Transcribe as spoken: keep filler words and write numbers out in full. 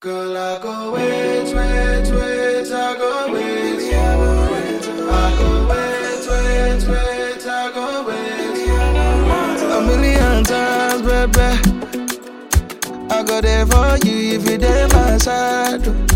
Girl, I go wait, wait, wait, I go wait, I go wait, I go wait, wait, wait, I go wait. A million times, baby, I go there for you if you there my side.